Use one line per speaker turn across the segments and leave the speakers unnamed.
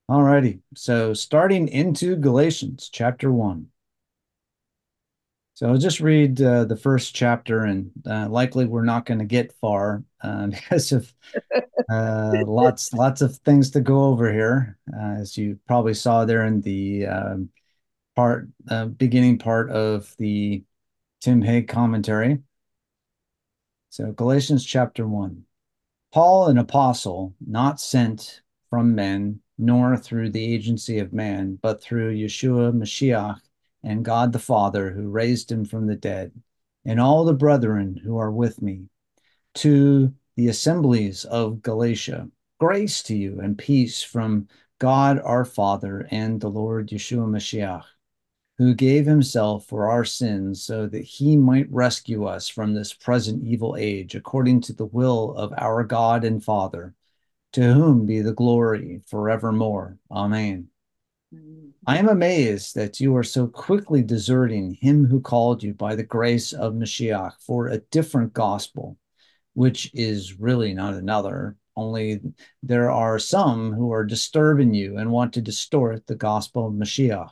All righty. So starting into Galatians chapter 1. So I'll just read the first chapter, and likely we're not going to get far because of lots of things to go over here, as you probably saw there in the beginning part of the Tim Hegg commentary. So Galatians chapter 1. Paul, an apostle, not sent from men, nor through the agency of man, but through Yeshua Mashiach and God the Father, who raised him from the dead, and all the brethren who are with me, to the assemblies of Galatia. Grace to you and peace from God our Father and the Lord Yeshua Mashiach, who gave himself for our sins so that he might rescue us from this present evil age, according to the will of our God and Father, to whom be the glory forevermore. Amen. I am amazed that you are so quickly deserting him who called you by the grace of Mashiach for a different gospel, which is really not another. Only there are some who are disturbing you and want to distort the gospel of Mashiach.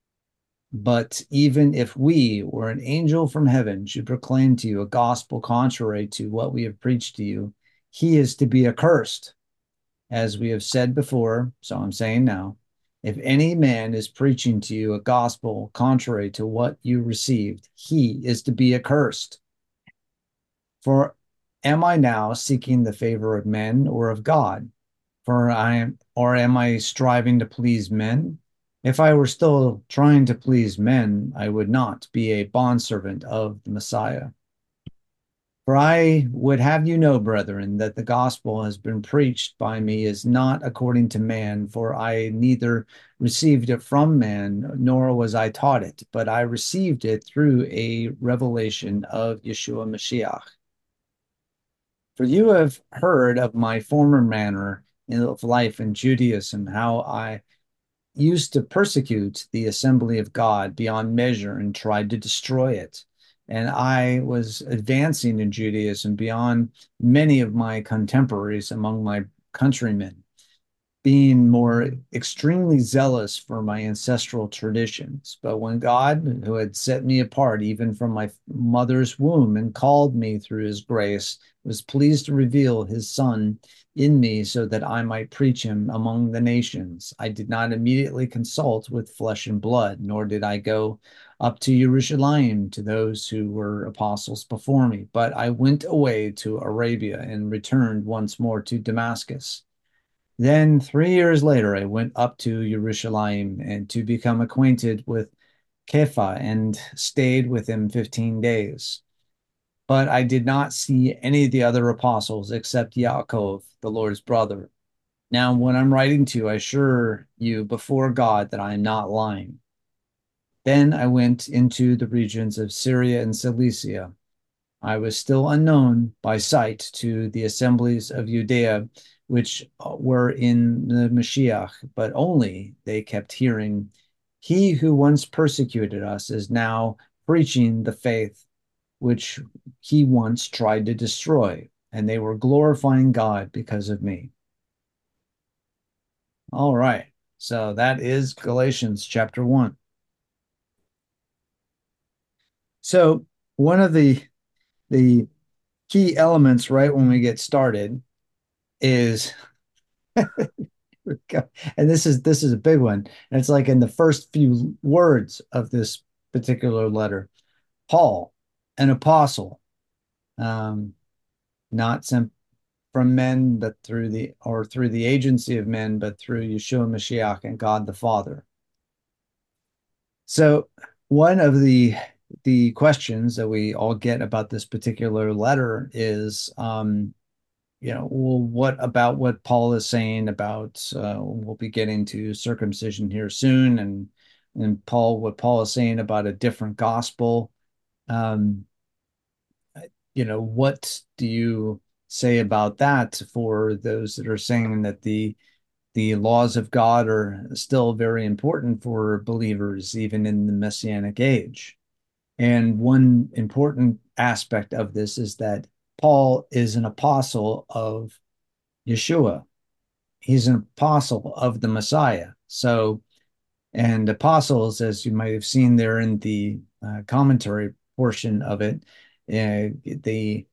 But even if we or an angel from heaven should proclaim to you a gospel contrary to what we have preached to you, he is to be accursed. As we have said before, so I'm saying now, if any man is preaching to you a gospel contrary to what you received, he is to be accursed. For am I now seeking the favor of men or of God? Or am I striving to please men? If I were still trying to please men, I would not be a bondservant of the Messiah. For I would have you know, brethren, that the gospel has been preached by me is not according to man, for I neither received it from man, nor was I taught it, but I received it through a revelation of Yeshua Mashiach. For you have heard of my former manner of life in Judaism, how I used to persecute the assembly of God beyond measure and tried to destroy it. And I was advancing in Judaism beyond many of my contemporaries among my countrymen, being more extremely zealous for my ancestral traditions. But when God, who had set me apart even from my mother's womb and called me through his grace, was pleased to reveal his Son in me so that I might preach him among the nations, I did not immediately consult with flesh and blood, nor did I go up to Jerusalem to those who were apostles before me, but I went away to Arabia and returned once more to Damascus. Then 3 years later, I went up to Jerusalem and to become acquainted with Kepha and stayed with him 15 days. But I did not see any of the other apostles except Yaakov, the Lord's brother. Now, when I'm writing to you, I assure you before God that I am not lying. Then I went into the regions of Syria and Cilicia. I was still unknown by sight to the assemblies of Judea, which were in the Mashiach, but only they kept hearing, he who once persecuted us is now preaching the faith which he once tried to destroy, and they were glorifying God because of me. All right. So that is Galatians chapter 1. So one of the key elements right when we get started is and this is a big one. And it's like in the first few words of this particular letter, Paul, an apostle, um, not sent from men, but through the agency of men, but through Yeshua Mashiach and God the Father. So one of the questions that we all get about this particular letter is, well, what about what Paul is saying about, we'll be getting to circumcision here soon, and what Paul is saying about a different gospel. Um, what do you say about that for those that are saying that the laws of God are still very important for believers, even in the Messianic age? And one important aspect of this is that Paul is an apostle of Yeshua. he's an apostle of the Messiah. So, and apostles, as you might have seen there in the commentary portion of it, the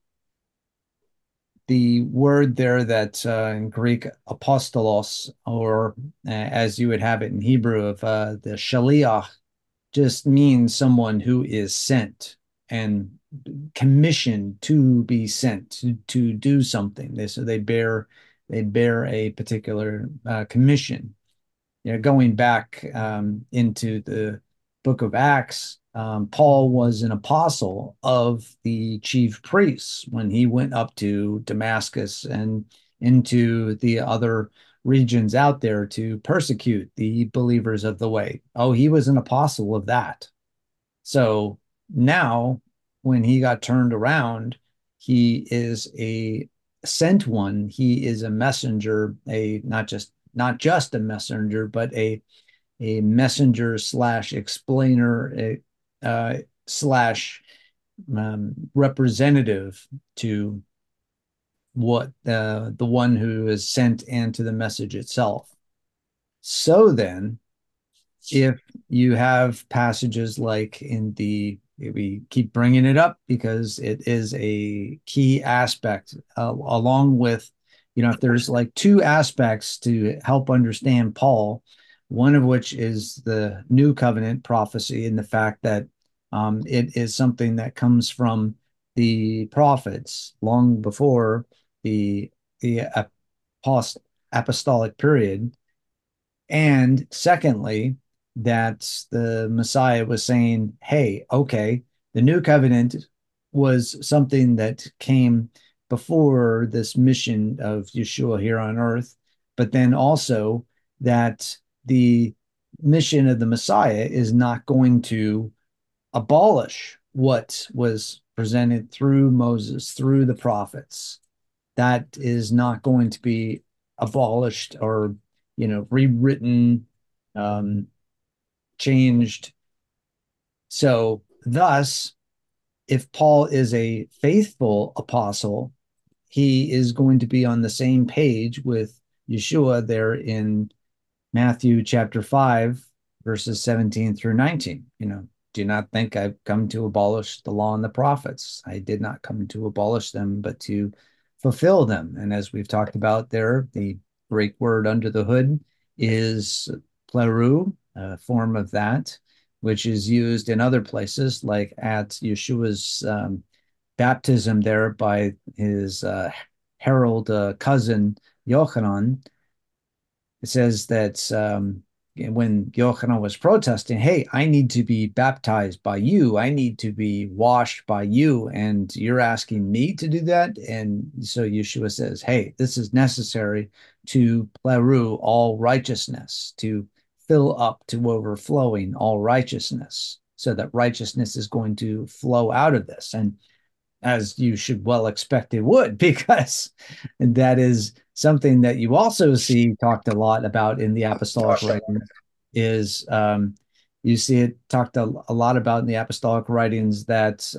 word there that in Greek apostolos, or as you would have it in Hebrew of the shaliach, just means someone who is sent and commissioned to be sent to do something. So they bear a particular commission. Going back into the book of Acts, Paul was an apostle of the chief priests when he went up to Damascus and into the other regions out there to persecute the believers of the way. Oh, he was an apostle of that. So now, when he got turned around, he is a sent one. He is a messenger, a not just a messenger, but a messenger slash explainer slash representative to what the one who is sent and to the message itself. So then, if you have passages like in we keep bringing it up because it is a key aspect, along with, if there's like two aspects to help understand Paul, one of which is the new covenant prophecy and the fact that it is something that comes from the prophets long before the apostolic period. And secondly, that the Messiah was saying, hey, okay, the new covenant was something that came before this mission of Yeshua here on earth, but then also that the mission of the Messiah is not going to abolish what was presented through Moses, through the prophets. That is not going to be abolished or rewritten, um, changed. So thus, if Paul is a faithful apostle, he is going to be on the same page with Yeshua there in Matthew chapter 5, verses 17 through 19. Do not think I've come to abolish the law and the prophets. I did not come to abolish them, but to fulfill them. And as we've talked about there, the Greek word under the hood is pleroo, a form of that, which is used in other places, like at Yeshua's baptism there by his herald cousin Yochanan. It says that when Yochanan was protesting, hey, I need to be baptized by you. I need to be washed by you. And you're asking me to do that. And so Yeshua says, hey, this is necessary to pleroo all righteousness, to fill up to overflowing all righteousness, so that righteousness is going to flow out of this. And as you should well expect it would, because that is something that you also see talked a lot about in the apostolic writings. Is You see it talked a lot about in the apostolic writings that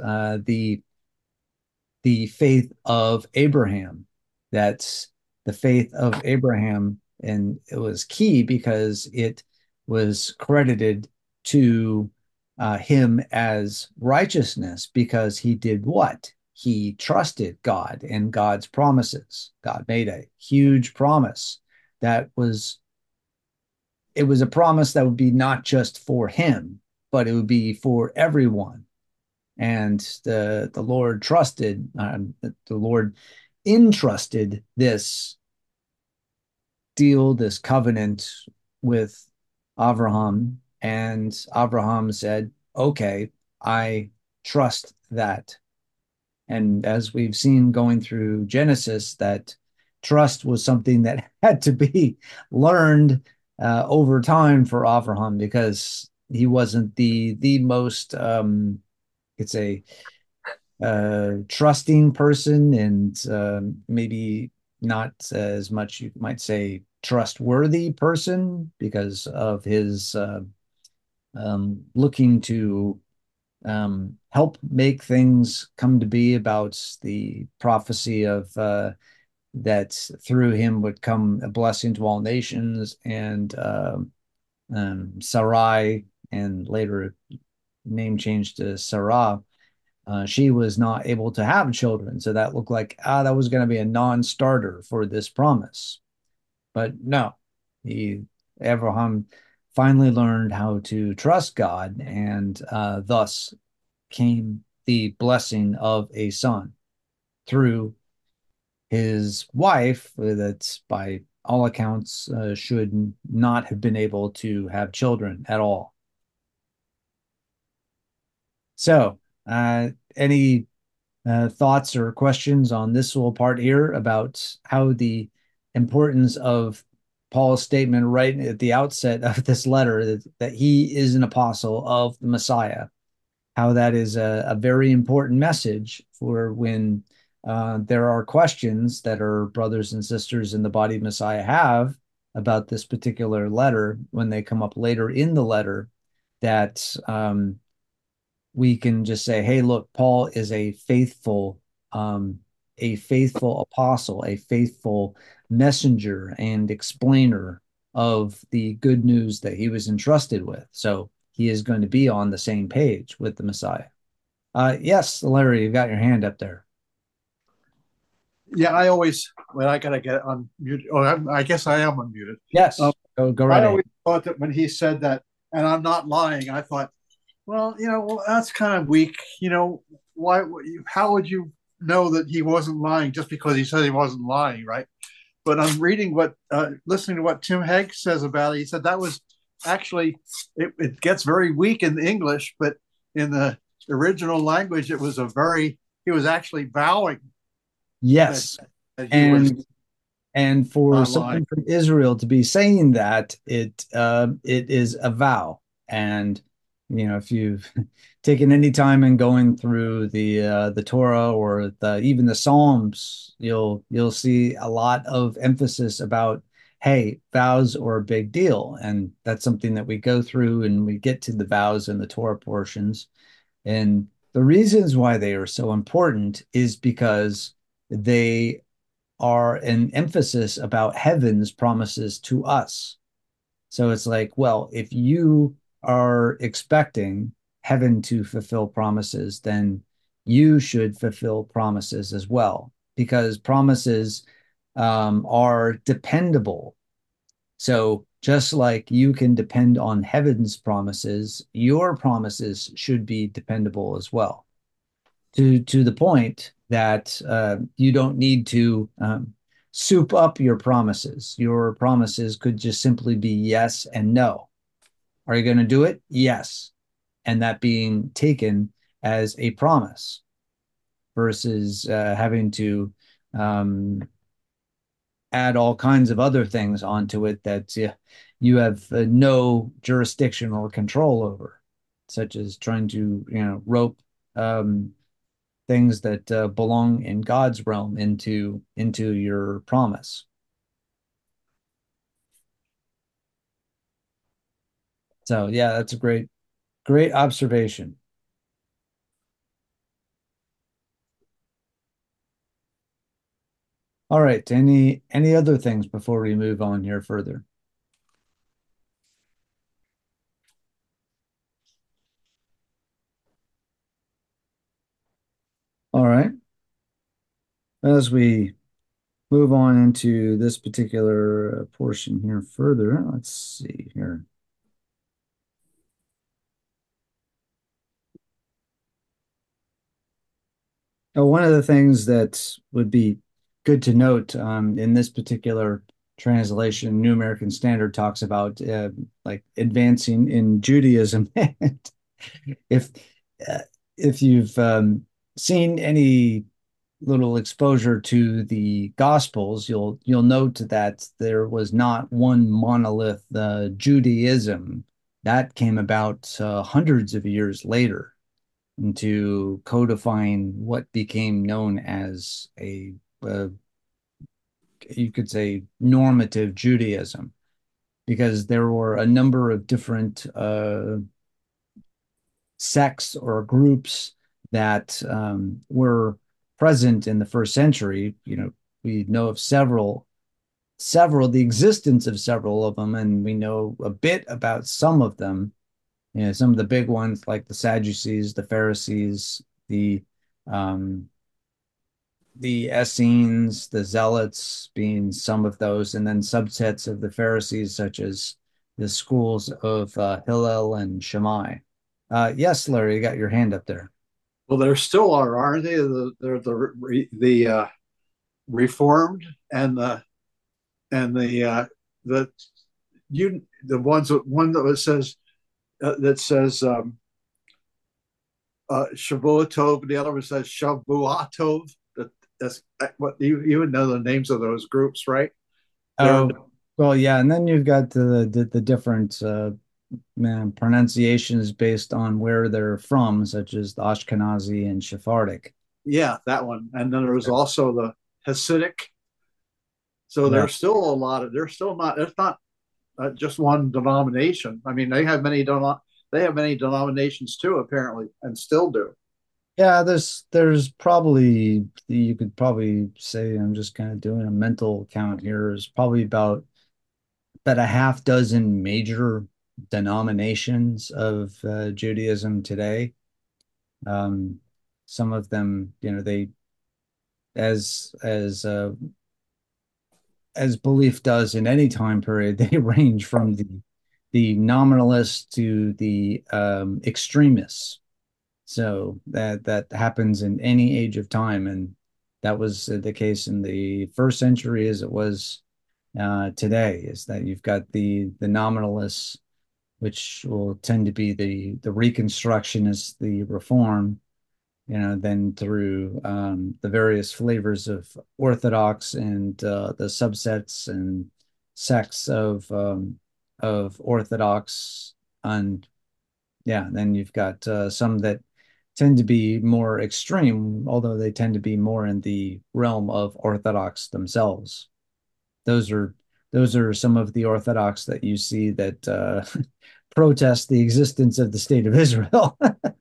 the faith of Abraham, that's the faith of Abraham, and it was key because it was credited to him as righteousness because he did what? He trusted God and God's promises. God made a huge promise that was it was a promise that would be not just for him, but it would be for everyone. And the Lord trusted, the Lord entrusted this deal, this covenant with Abraham, and Abraham said, "Okay, I trust that." And as we've seen going through Genesis, that trust was something that had to be learned over time for Abraham because he wasn't the most it's a trusting person, and maybe not as much, you might say, trustworthy person because of his looking to help make things come to be about the prophecy of that through him would come a blessing to all nations, and Sarai, and later name changed to Sarah, she was not able to have children. So that looked like that was going to be a non-starter for this promise. But no, he Abraham finally learned how to trust God, and thus came the blessing of a son through his wife, that by all accounts should not have been able to have children at all. So, any thoughts or questions on this little part here about how the importance of Paul's statement right at the outset of this letter, that he is an apostle of the Messiah, how that is a very important message for when there are questions that our brothers and sisters in the body of Messiah have about this particular letter when they come up later in the letter, that we can just say, hey, look, Paul is a faithful apostle, a faithful messenger and explainer of the good news that he was entrusted with. So he is going to be on the same page with the Messiah. Yes, Larry, you got your hand up there.
Yeah, I always when I gotta get unmuted. Oh, I guess I am unmuted. Um,
Yes, go right
I
ahead.
always thought that when he said that, and I'm not lying, I thought, well, well, that's kind of weak. Why? How would you know that he wasn't lying just because he said he wasn't lying, right? But I'm listening to what Tim Hegg says about it. He said that was actually it gets very weak in English, but in the original language, he was actually vowing that
Yes.
that he was
And and for
not lying.
someone from Israel to be saying that, it is a vow. And if you've taken any time in going through the Torah, or even the Psalms, you'll see a lot of emphasis about, hey, vows are a big deal, and that's something that we go through, and we get to the vows and the Torah portions. And the reasons why they are so important is because they are an emphasis about heaven's promises to us. So it's like, well, if you are expecting heaven to fulfill promises, then you should fulfill promises as well, because promises are dependable. So just like you can depend on heaven's promises, your promises should be dependable as well, to the point that you don't need to soup up your promises. Your promises could just simply be yes and no. Are you going to do it? Yes. And that being taken as a promise, versus having to um, add all kinds of other things onto it that you have no jurisdiction or control over, such as trying to rope um, things that belong in God's realm into your promise. So yeah, that's a great observation. All right, any other things before we move on here further? All right, as we move on into this particular portion here further, let's see here. One of the things that would be good to note in this particular translation, New American Standard talks about like advancing in Judaism. if uh, if you've seen any little exposure to the Gospels, you'll note that there was not one monolith Judaism that came about hundreds of years later, into codifying what became known as uh, you could say, normative Judaism, because there were a number of different sects or groups that were present in the first century. we know of the existence of several of them, and we know a bit about some of them. You know, some of the big ones like the Sadducees, the Pharisees, um, the Essenes, the Zealots being some of those, and then subsets of the Pharisees, such as the schools of Hillel and Shammai. Yes, Larry, you got your hand up there.
Well, there still are, aren't they? The Reformed and the the ones one that says Shavuot, the other one says Shavuatov. That's what you would know the names of those groups, right? They're
Oh, well, yeah, and then you've got the different man, pronunciations based on where they're from, such as the Ashkenazi and Sephardic.
Yeah, that one. And then there was also the Hasidic. So
Yeah.
there's still a lot of there's still not it's not just one denomination. I mean, they have many denominations too, apparently, and still do.
Yeah, there's probably you could probably say I'm just kind of doing a mental count here. There's probably about a half dozen major denominations of Judaism today. Um, some of them, you know, they as belief does in any time period, they range from the nominalists to the extremists. So that happens in any age of time, and that was the case in the first century as it was today. Is that you've got the nominalists, which will tend to be the Reconstructionists, the Reform, you know, then through the various flavors of Orthodox and the subsets and sects of Orthodox, and yeah, then you've got some that tend to be more extreme, although they tend to be more in the realm of Orthodox themselves. Those are those are some of the Orthodox that you see that protest the existence of the state of Israel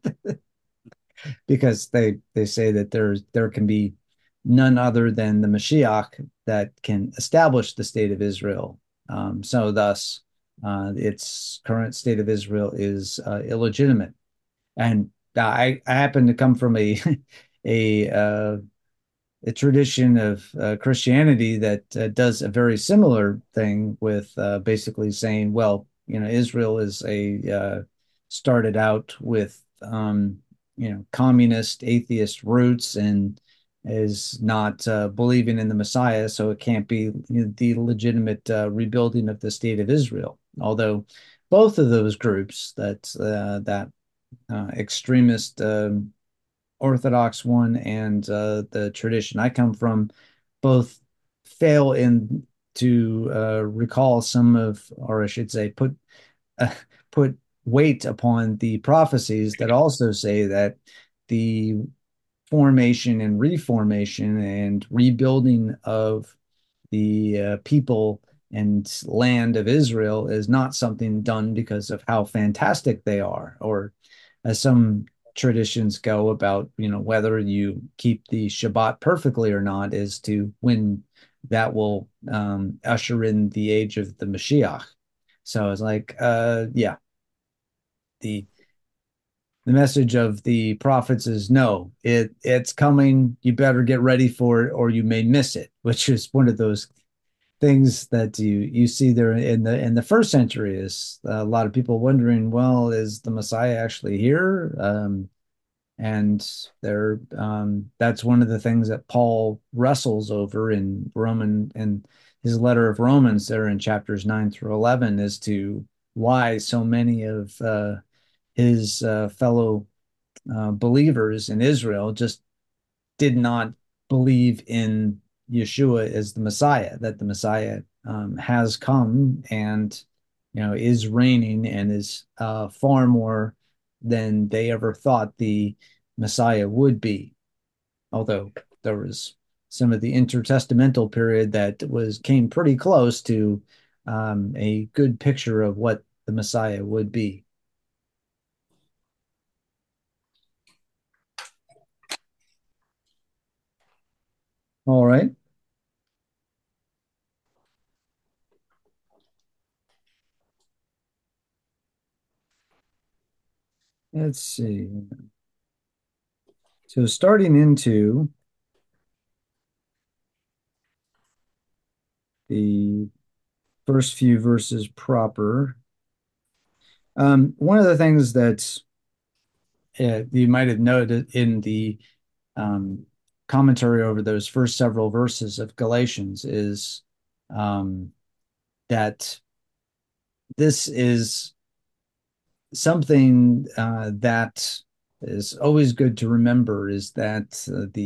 because they say that there can be none other than the Mashiach that can establish the state of Israel. So thus, its current state of Israel is illegitimate. And I happen to come from a a tradition of Christianity that does a very similar thing with basically saying, well, you know, Israel is a started out with you know, communist atheist roots and is not believing in the Messiah, so it can't be, you know, the legitimate rebuilding of the state of Israel. Although both of those groups, that extremist Orthodox one and the tradition I come from, both fail in to recall some of, or I should say, uh, put weight upon the prophecies that also say that the formation and reformation and rebuilding of the people and land of Israel is not something done because of how fantastic they are, or as some traditions go about, you know, whether you keep the Shabbat perfectly or not is to when that will usher in the age of the Mashiach. So it's like, yeah, the the message of the prophets is no, it's coming. You better get ready for it, or you may miss it, which is one of those things that you see there in the first century. Is a lot of people wondering, well, is the Messiah actually here? And there, that's one of the things that Paul wrestles over in Roman in his letter of Romans there in chapters 9 through 11 as to why so many of his fellow believers in Israel just did not believe in Yeshua as the Messiah, that the Messiah has come and, you know, is reigning and is far more than they ever thought the Messiah would be. Although there was some of the intertestamental period that was came pretty close to a good picture of what the Messiah would be. All right. Let's see. So starting into the first few verses proper, one of the things that you might have noted in the um, commentary over those first several verses of Galatians is um, that this is something that is always good to remember is that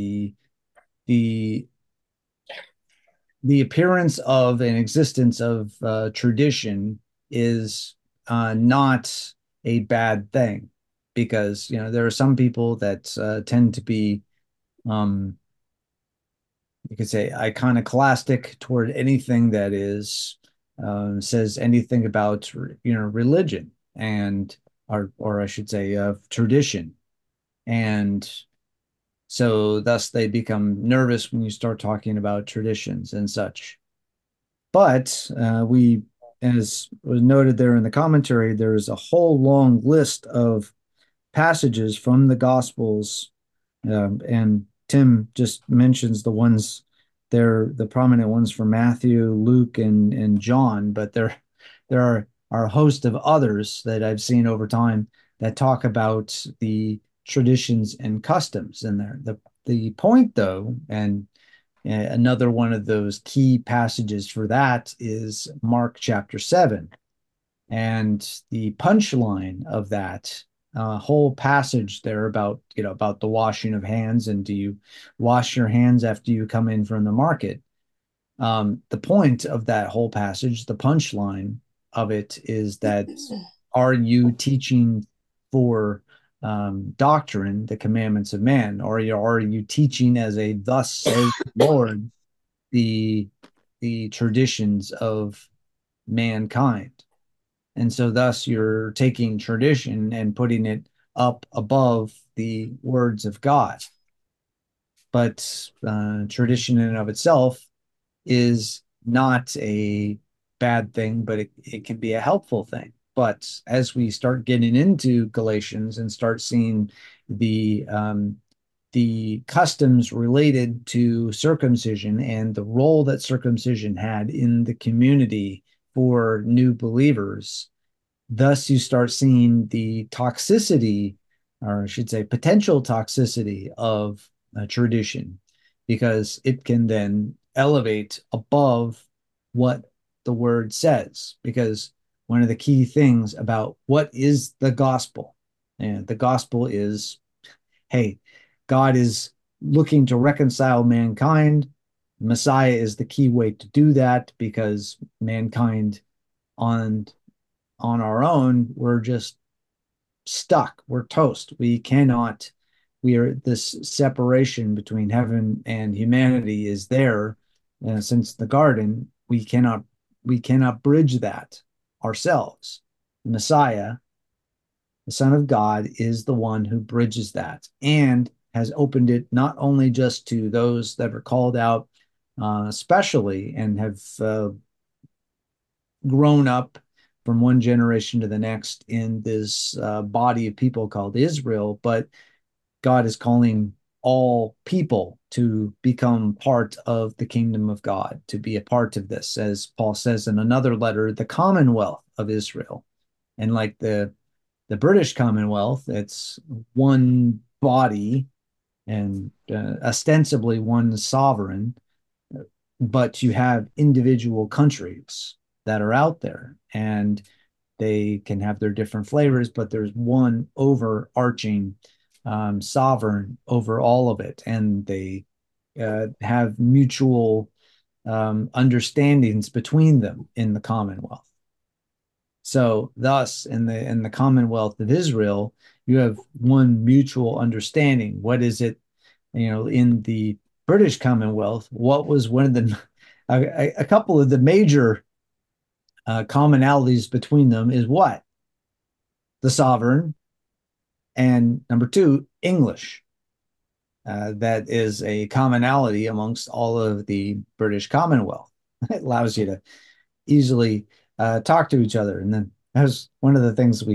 the the appearance of an existence of tradition is not a bad thing because there are some people that tend to be um, you could say iconoclastic toward anything that is says anything about religion and or I should say tradition and so thus they become nervous when you start talking about traditions and such. But we, as was noted there in the commentary, there's a whole long list of passages from the Gospels, and Tim just mentions the ones there, the prominent ones from Matthew, Luke, and John, but there are a host of others that I've seen over time that talk about the traditions and customs in there. The point, though, and another one of those key passages for that is Mark chapter 7. And the punchline of that whole passage there about, about the washing of hands and do you wash your hands after you come in from the market? The point of that whole passage, the punchline of it is that are you teaching for doctrine, the commandments of man, or are you teaching as a thus says the Lord the the traditions of mankind? And so thus you're taking tradition and putting it up above the words of God. But tradition in and of itself is not a bad thing, but it can be a helpful thing. But as we start getting into Galatians and start seeing the customs related to circumcision and the role that circumcision had in the community for new believers, thus you start seeing the toxicity, or I should say potential toxicity of tradition, because it can then elevate above what the word says. Because one of the key things about what is the gospel, and the gospel is, hey, God is looking to reconcile mankind. Messiah is the key way to do that because mankind on on our own, we're just stuck. We're toast. We cannot, we are this separation between heaven and humanity is there since the garden. We cannot bridge that ourselves. The Messiah, the Son of God, is the one who bridges that and has opened it not only just to those that are called out, especially and have grown up from one generation to the next in this body of people called Israel, but God is calling all people to become part of the kingdom of God, to be a part of this, as Paul says in another letter, the Commonwealth of Israel. And like the British Commonwealth, it's one body and ostensibly one sovereign, but you have individual countries that are out there and they can have their different flavors, but there's one overarching sovereign over all of it. And they have mutual understandings between them in the Commonwealth. So, thus, in the Commonwealth of Israel, you have one mutual understanding. What is it, in the British Commonwealth? What was one of the a couple of the major commonalities between them is what? The sovereign, and number two, English. That is a commonality amongst all of the British Commonwealth. It allows you to easily talk to each other. And then that was one of the things we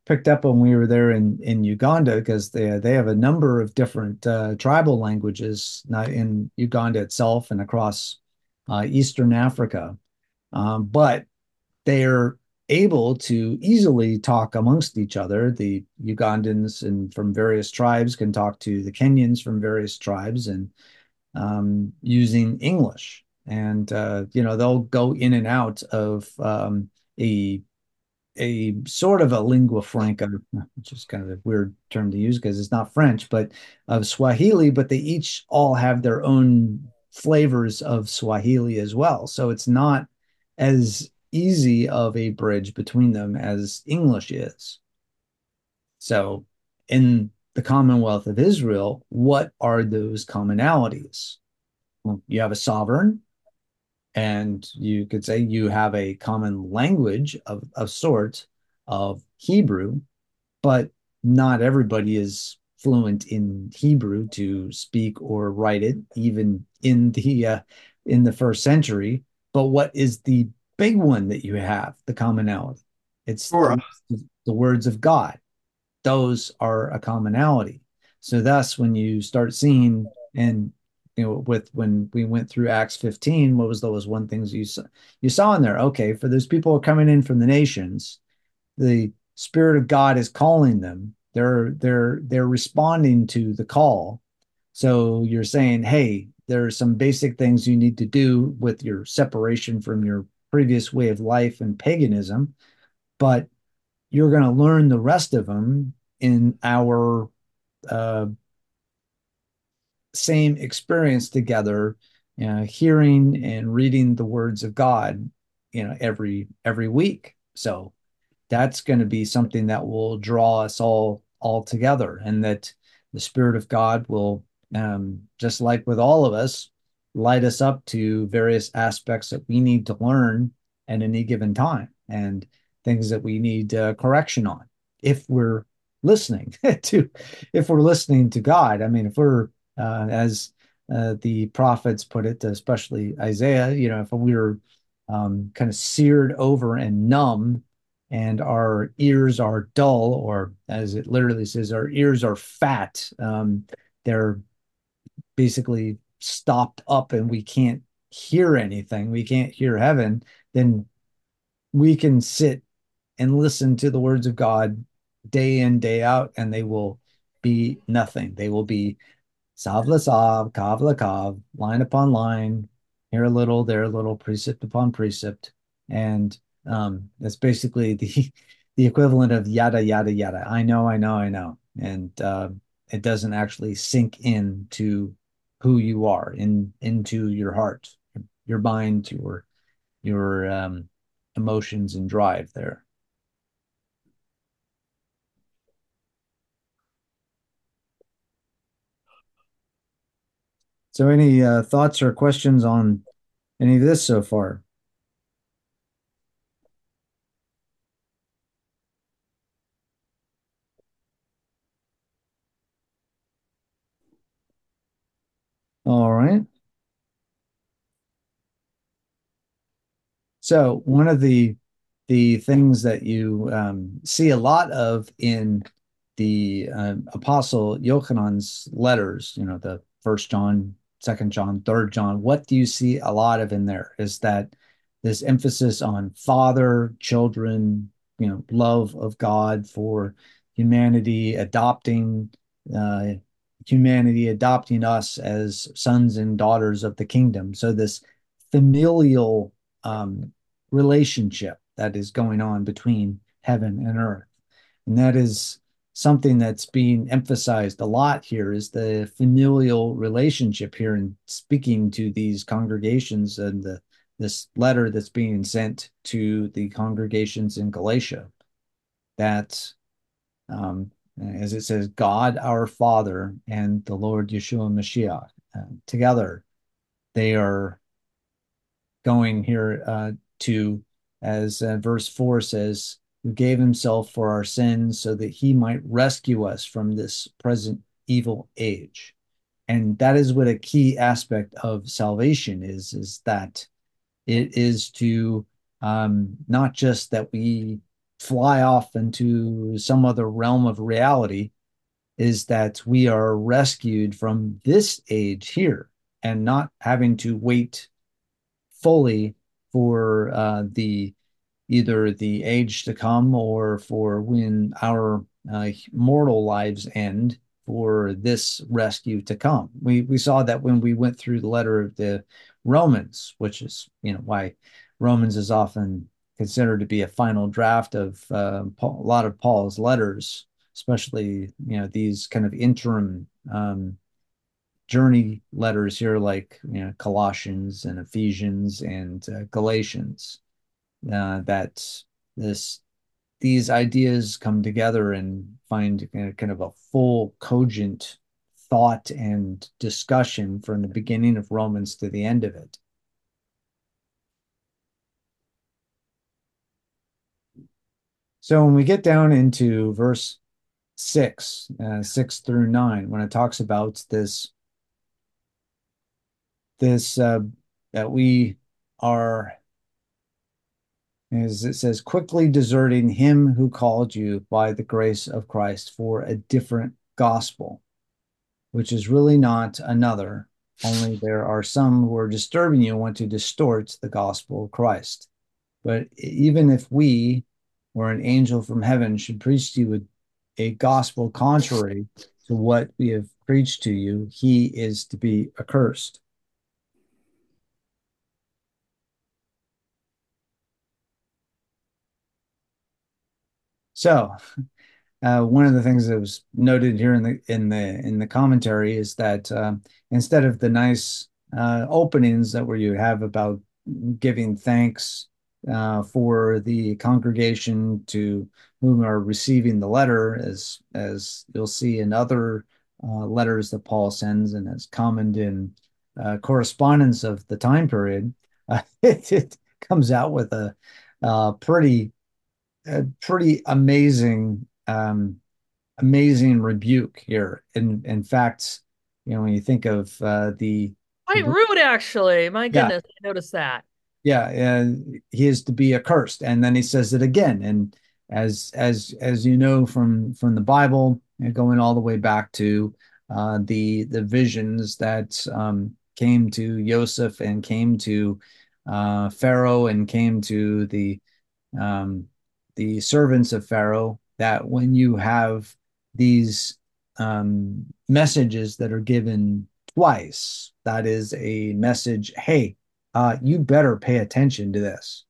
picked up when we were there in Uganda because they have a number of different tribal languages, not in Uganda itself and across Eastern Africa. But they're able to easily talk amongst each other. The Ugandans and from various tribes can talk to the Kenyans from various tribes and using English. And they'll go in and out of a sort of a lingua franca, which is kind of a weird term to use because it's not French, but of Swahili, but they each all have their own flavors of Swahili as well. So it's not as easy of a bridge between them as English is. So in the Commonwealth of Israel, what are those commonalities? Well, you have a sovereign, and you could say you have a common language of sorts of Hebrew, but not everybody is fluent in Hebrew to speak or write it, even in the first century. But what is the big one that you have, the commonality? It's
Torah.
the words of God. Those are a commonality. So thus, when you start seeing and with when we went through Acts 15, what was those one things you saw in there? Okay, for those people who are coming in from the nations, the Spirit of God is calling them. They're responding to the call. So you're saying, hey, there are some basic things you need to do with your separation from your previous way of life and paganism, but you're going to learn the rest of them in our uh, same experience together, hearing and reading the words of God, every week. So that's going to be something that will draw us all together, and that the Spirit of God will, just like with all of us, light us up to various aspects that we need to learn at any given time, and things that we need correction on if we're listening to if we're listening to God. I mean, if we're as the prophets put it, especially Isaiah, if we're kind of seared over and numb, and our ears are dull, or as it literally says, our ears are fat. They're basically stopped up and we can't hear anything. We can't hear heaven. Then we can sit and listen to the words of God day in, day out, and they will be nothing. They will be sav la sav, kav la kav, line upon line, here a little, there a little, precept upon precept. And it's basically the equivalent of yada yada yada. I know, I know, I know. And it doesn't actually sink into who you are, into your heart, your mind, your emotions and drive there. So any thoughts or questions on any of this so far? All right. So one of the things that you see a lot of in the Apostle Yochanan's letters, the First John, Second John, Third John, what do you see a lot of in there? Is that this emphasis on father, children, love of God for humanity, uh, humanity adopting us as sons and daughters of the kingdom. So this familial relationship that is going on between heaven and earth. And that is something that's being emphasized a lot here, is the familial relationship here in speaking to these congregations, and this letter that's being sent to the congregations in Galatia, that as it says, God our Father and the Lord Yeshua Mashiach, together they are going here to, as verse 4 says, who gave himself for our sins so that he might rescue us from this present evil age. And that is what a key aspect of salvation is that it is to not just that we fly off into some other realm of reality is that we are rescued from this age here and not having to wait fully for the either the age to come or for when our mortal lives end for this rescue to come. We saw that when we went through the letter of the Romans, which is why Romans is often considered to be a final draft of a lot of Paul's letters, especially these kind of interim journey letters here, like Colossians and Ephesians and Galatians. That this these ideas come together and find kind of a full cogent thought and discussion from the beginning of Romans to the end of it. So when we get down into verse 6 through 9, when it talks about this that we are, as it says, quickly deserting him who called you by the grace of Christ for a different gospel, which is really not another, only there are some who are disturbing you and want to distort the gospel of Christ. But even if we or an angel from heaven should preach to you a gospel contrary to what we have preached to you, he is to be accursed. So, one of the things that was noted here in the commentary is that instead of the nice openings that where you have about giving thanks for the congregation to whom are receiving the letter, as you'll see in other letters that Paul sends, and as common in correspondence of the time period, it comes out with uh, pretty pretty amazing rebuke here. In fact, when you think of
Quite rude, actually. My
yeah,
goodness, I noticed that.
yeah, and he is to be accursed, and then he says it again. And as you know from the Bible, going all the way back to the visions that came to Joseph and came to Pharaoh and came to um, the servants of Pharaoh, that when you have these messages that are given twice, that is a message, hey, you better pay attention to this.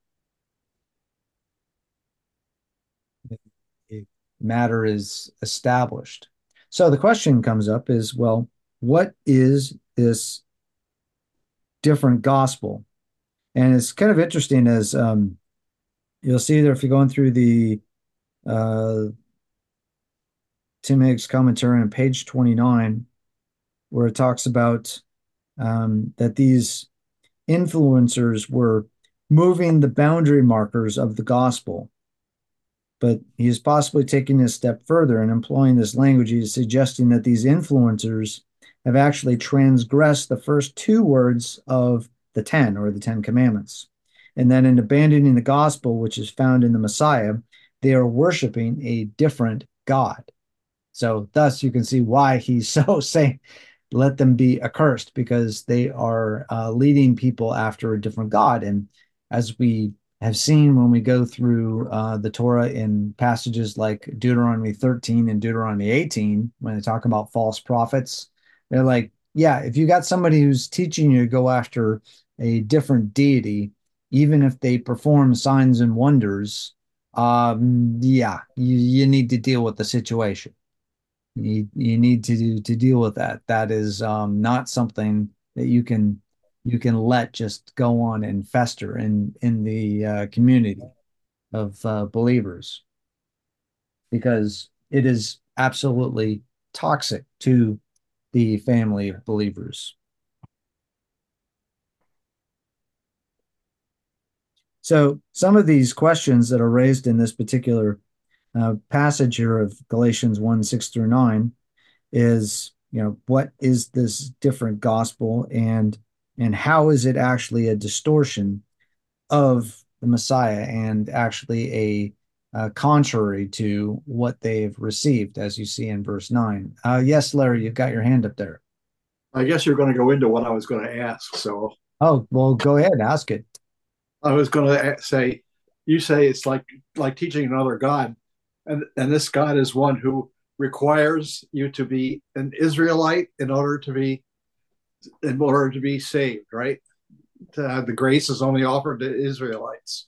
A matter is established. So the question comes up is, well, what is this different gospel? And it's kind of interesting as you'll see there if you're going through the uh, Tim Higgs commentary on page 29, where it talks about that these influencers were moving the boundary markers of the gospel. But he is possibly taking this step further and employing this language. He is suggesting that these influencers have actually transgressed the first two words of the 10 or the 10 commandments. And then in abandoning the gospel, which is found in the Messiah, they are worshiping a different God. So thus you can see why he's so saying, let them be accursed, because they are leading people after a different God. And as we have seen when we go through the Torah in passages like Deuteronomy 13 and Deuteronomy 18, when they talk about false prophets, they're like, yeah, if you got somebody who's teaching you to go after a different deity, even if they perform signs and wonders, yeah, you need to deal with the situation. You need to deal with that. That is not something that you can let just go on and fester in the community of believers, because it is absolutely toxic to the family of believers. So some of these questions that are raised in this particular passage here of Galatians 1 6 through 9 is, what is this different gospel, and how is it actually a distortion of the Messiah and actually contrary to what they've received, as you see in verse 9. Yes, Larry, you've got your hand up there.
I guess you're going to go into what I was going to ask. So
Oh, well, go ahead, ask it.
I was going to say, you say it's like teaching another God, and this God is one who requires you to be an Israelite in order to be saved, right? To have the grace is only offered to Israelites.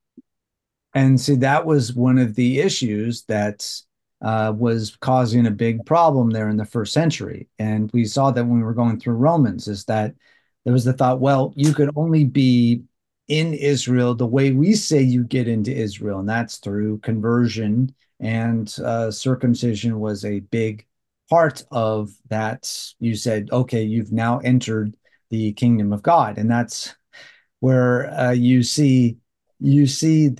And see, that was one of the issues that was causing a big problem there in the first century. And we saw that when we were going through Romans, is that there was the thought, well, you could only be in Israel the way we say you get into Israel, and that's through conversion. And circumcision was a big part of that. You said, okay, you've now entered the kingdom of God. And that's where you see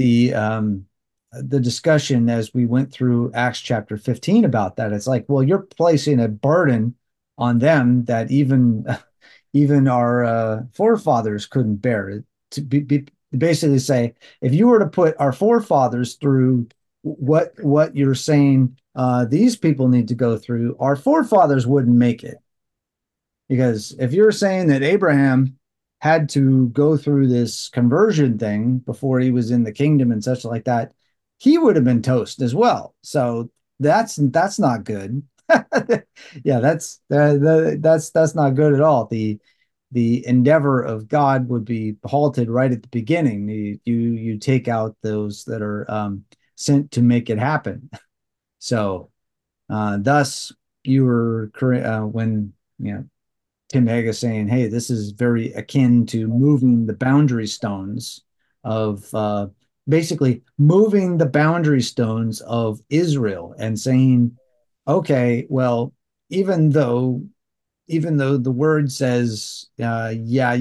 the discussion as we went through Acts chapter 15 about that. It's like, well, you're placing a burden on them that even our forefathers couldn't bear it. To basically say, if you were to put our forefathers through what you're saying these people need to go through, our forefathers wouldn't make it. Because if you're saying that Abraham had to go through this conversion thing before he was in the kingdom and such like that, he would have been toast as well. So that's not good. Yeah, that's not good at all. The endeavor of God would be halted right at the beginning. You take out those that are sent to make it happen. So thus you were when Tim Haga saying, hey, this is very akin to moving the boundary stones of basically moving the boundary stones of Israel and saying, okay, well, even though the word says, yeah,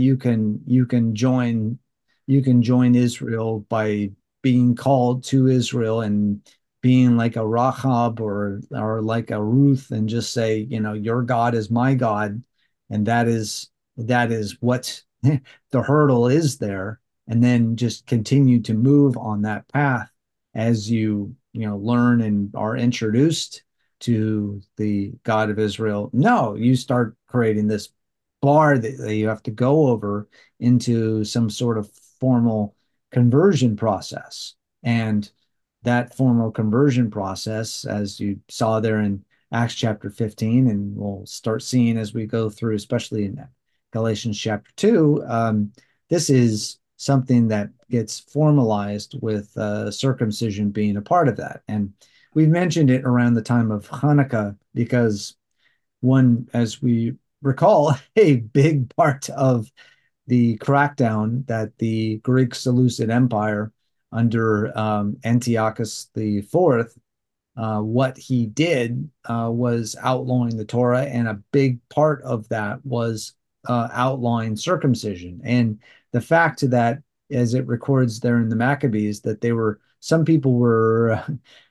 you can join Israel by being called to Israel and being like a Rahab or like a Ruth and just say, your God is my God, and that is what the hurdle is there, and then just continue to move on that path as learn and are introduced to the God of Israel. No, you start creating this bar that you have to go over into some sort of formal conversion process. And that formal conversion process, as you saw there in Acts chapter 15, and we'll start seeing as we go through, especially in Galatians chapter 2, this is something that gets formalized with circumcision being a part of that. And we mentioned it around the time of Hanukkah because as we recall, a big part of the crackdown that the Greek Seleucid Empire under Antiochus the Fourth, what he did was outlawing the Torah, and a big part of that was outlawing circumcision. And the fact that, as it records there in the Maccabees, that some people were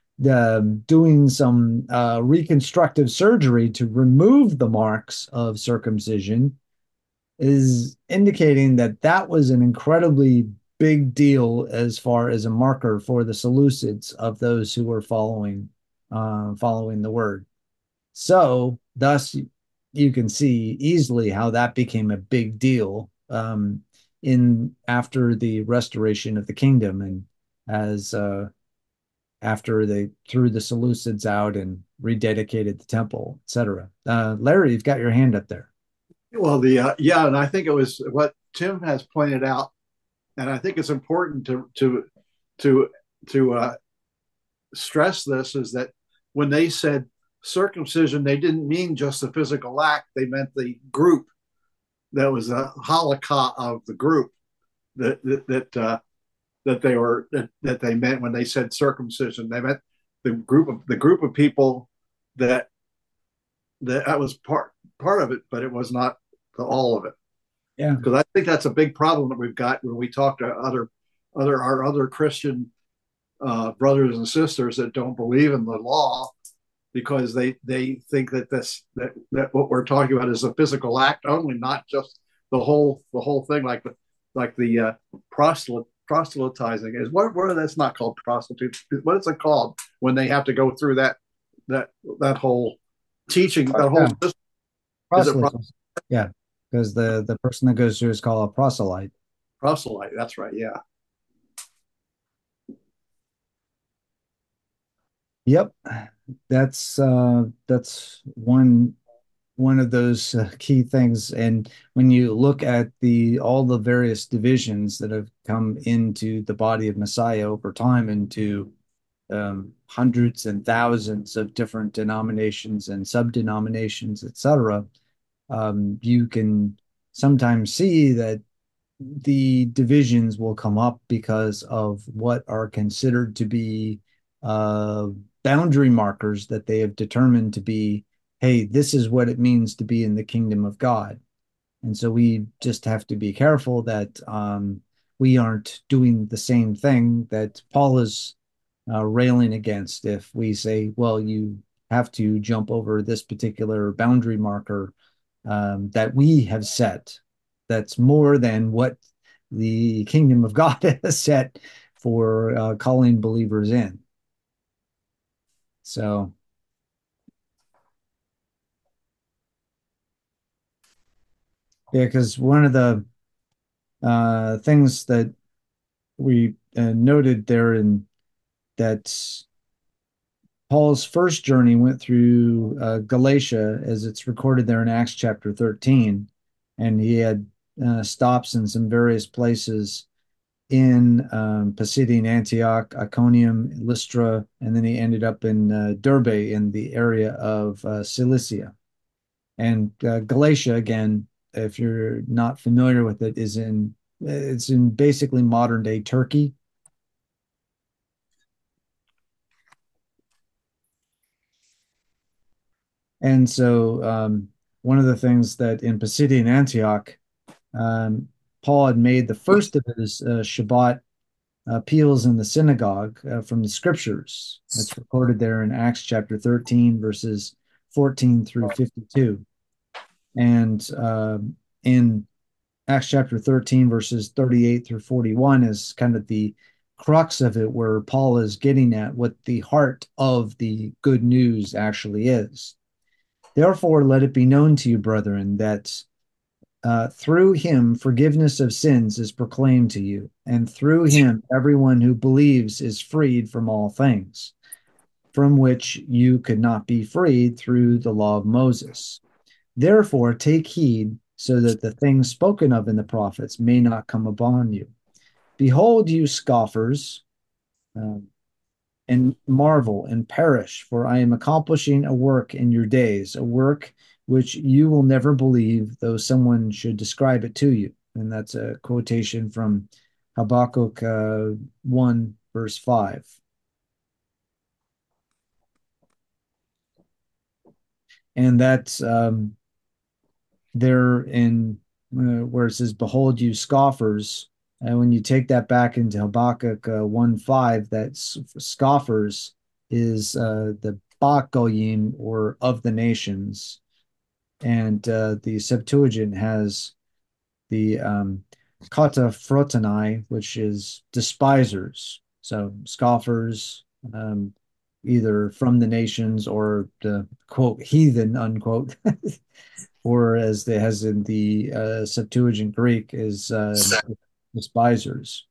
doing some reconstructive surgery to remove the marks of circumcision, is indicating that that was an incredibly big deal as far as a marker for the Seleucids of those who were following the word. So thus you can see easily how that became a big deal in after the restoration of the kingdom, and as after they threw the Seleucids out and rededicated the temple, etc. Larry, you've got your hand up there.
Well, and I think it was what Tim has pointed out, and I think it's important to stress this, is that when they said circumcision, they didn't mean just the physical act; they meant the group. That was a halakha of the group that they meant when they said circumcision. They meant the group of people that was part of it, but it was not all of it.
Yeah,
because I think that's a big problem that we've got when we talk to our other Christian brothers and sisters that don't believe in the law, because they think that what we're talking about is a physical act only, not just the whole thing, like the proselytizing is. What that's not called prostitute. What is it called when they have to go through that that whole teaching, that whole
Yeah,
system? Is it
proselyte. Yeah, because the person that goes through is called a proselyte.
proselyte? That's right. Yeah.
Yep, that's one of those key things. And when you look at the all the various divisions that have come into the body of Messiah over time, into hundreds and thousands of different denominations and sub-denominations, etc., you can sometimes see that the divisions will come up because of what are considered to be uh, boundary markers that they have determined to be, hey, this is what it means to be in the kingdom of God. And so we just have to be careful that we aren't doing the same thing that Paul is railing against. If we say, well, you have to jump over this particular boundary marker that we have set, that's more than what the kingdom of God has set for calling believers in. So, yeah, because one of the things that we noted there in that Paul's first journey went through Galatia, as it's recorded there in Acts chapter 13, and he had stops in some various places in Pisidian Antioch, Iconium, Lystra, and then he ended up in Derbe in the area of Cilicia. And Galatia, again, if you're not familiar with it, it's in basically modern day Turkey. And so one of the things that in Pisidian Antioch, Paul had made the first of his Shabbat appeals in the synagogue from the scriptures. That's recorded there in Acts chapter 13, verses 14 through 52. And in Acts chapter 13, verses 38 through 41 is kind of the crux of it, where Paul is getting at what the heart of the good news actually is. Therefore, let it be known to you, brethren, that through him forgiveness of sins is proclaimed to you, and through him everyone who believes is freed from all things, from which you could not be freed through the law of Moses. Therefore, take heed so that the things spoken of in the prophets may not come upon you. Behold, you scoffers, um, and marvel and perish, for I am accomplishing a work in your days, a work which you will never believe, though someone should describe it to you. And that's a quotation from Habakkuk 1, verse 5. And that's there in where it says, Behold, you scoffers. And when you take that back into Habakkuk 1:5, that scoffers is the Bakoyim, or of the nations. And the Septuagint has the Kata Frotanai, which is despisers. So scoffers, either from the nations or the quote heathen unquote, or as it has in the Septuagint Greek is despisers.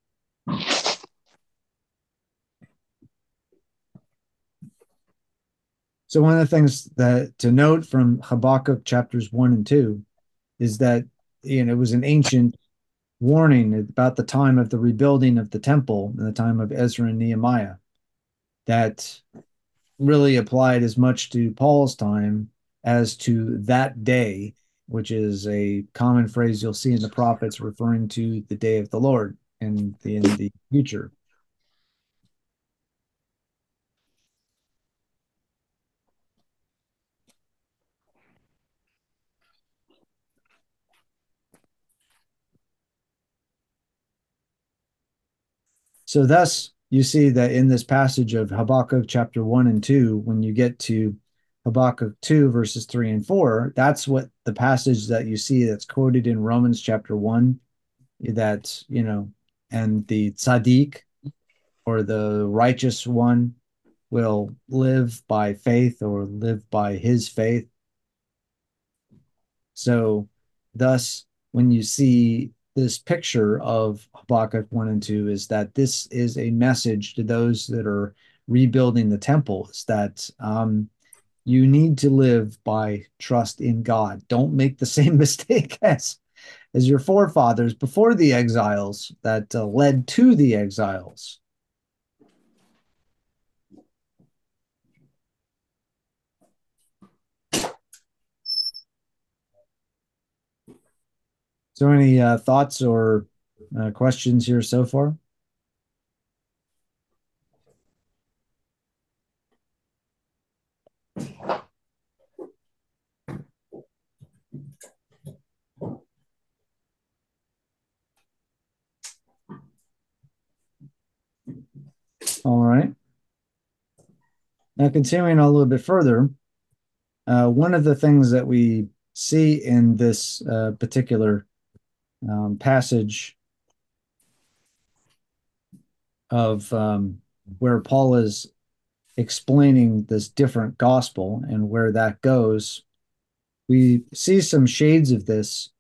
So one of the things that to note from Habakkuk chapters 1 and 2 is that it was an ancient warning about the time of the rebuilding of the temple in the time of Ezra and Nehemiah that really applied as much to Paul's time as to that day, which is a common phrase you'll see in the prophets referring to the day of the Lord in the future. So thus you see that in this passage of Habakkuk chapter 1 and 2, when you get to Habakkuk 2 verses 3 and 4, that's what the passage that you see that's quoted in Romans chapter 1, that and the tzaddik, or the righteous one, will live by faith or live by his faith. So, thus, when you see this picture of Habakkuk 1 and 2, is that this is a message to those that are rebuilding the temple, is that you need to live by trust in God. Don't make the same mistake as your forefathers before the exiles that led to the exiles. So, any thoughts or questions here so far? All right. Now, continuing a little bit further, one of the things that we see in this particular passage of where Paul is explaining this different gospel and where that goes, we see some shades of this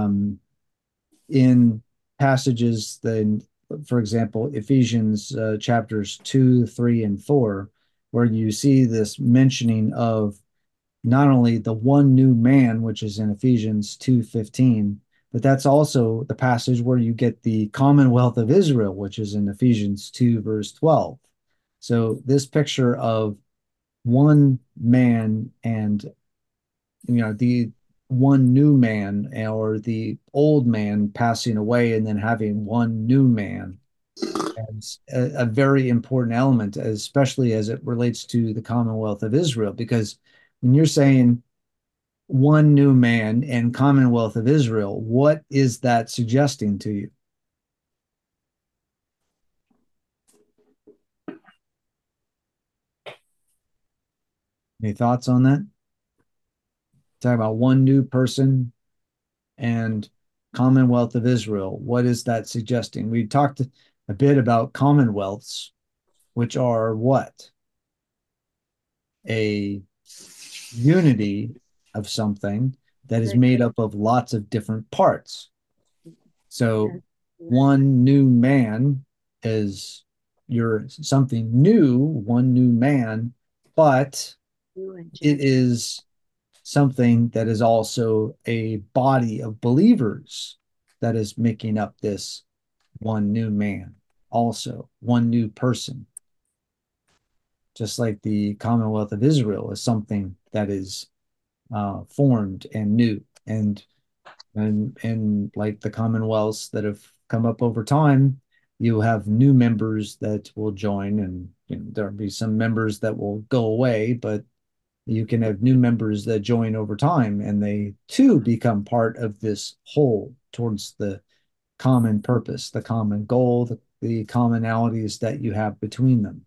in passages that, for example, Ephesians chapters 2, 3, and 4, where you see this mentioning of not only the one new man, which is in Ephesians 2:15, but that's also the passage where you get the commonwealth of Israel, which is in Ephesians 2, verse 12. So this picture of one man and the one new man, or the old man passing away and then having one new man, as a very important element, especially as it relates to the Commonwealth of Israel. Because when you're saying one new man and Commonwealth of Israel, what is that suggesting to you? Any thoughts on that? Talk about one new person and Commonwealth of Israel. What is that suggesting? We talked a bit about commonwealths, which are what? A unity of something that is made up of lots of different parts. So one new man is you're something new, one new man, but it is something that is also a body of believers that is making up this one new man, also one new person. Just like the Commonwealth of Israel is something that is formed and new, and like the commonwealths that have come up over time, you have new members that will join, and there'll be some members that will go away, but you can have new members that join over time, and they too become part of this whole towards the common purpose, the common goal, the commonalities that you have between them.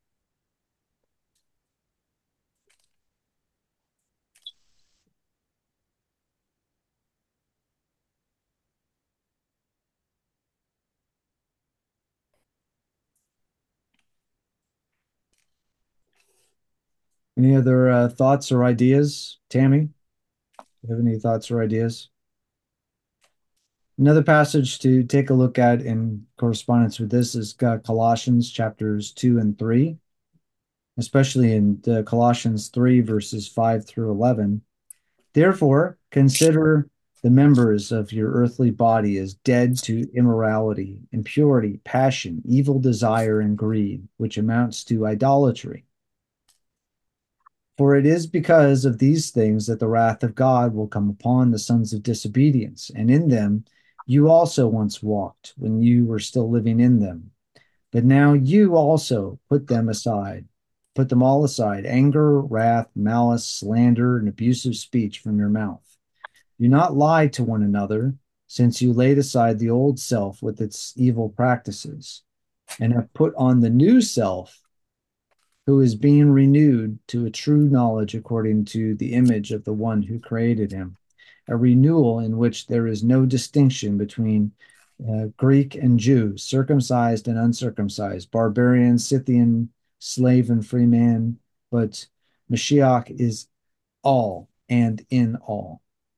Any other thoughts or ideas, Tammy? Do you have any thoughts or ideas? Another passage to take a look at in correspondence with this is Colossians chapters 2 and 3, especially in Colossians 3, verses 5 through 11. Therefore, consider the members of your earthly body as dead to immorality, impurity, passion, evil desire, and greed, which amounts to idolatry. For it is because of these things that the wrath of God will come upon the sons of disobedience, and in them you also once walked when you were still living in them. But now you also put them aside, put them all aside, anger, wrath, malice, slander, and abusive speech from your mouth. Do not lie to one another, since you laid aside the old self with its evil practices, and have put on the new self, who is being renewed to a true knowledge according to the image of the one who created him, a renewal in which there is no distinction between Greek and Jew, circumcised and uncircumcised, barbarian, Scythian, slave and free man, but Mashiach is all and in all.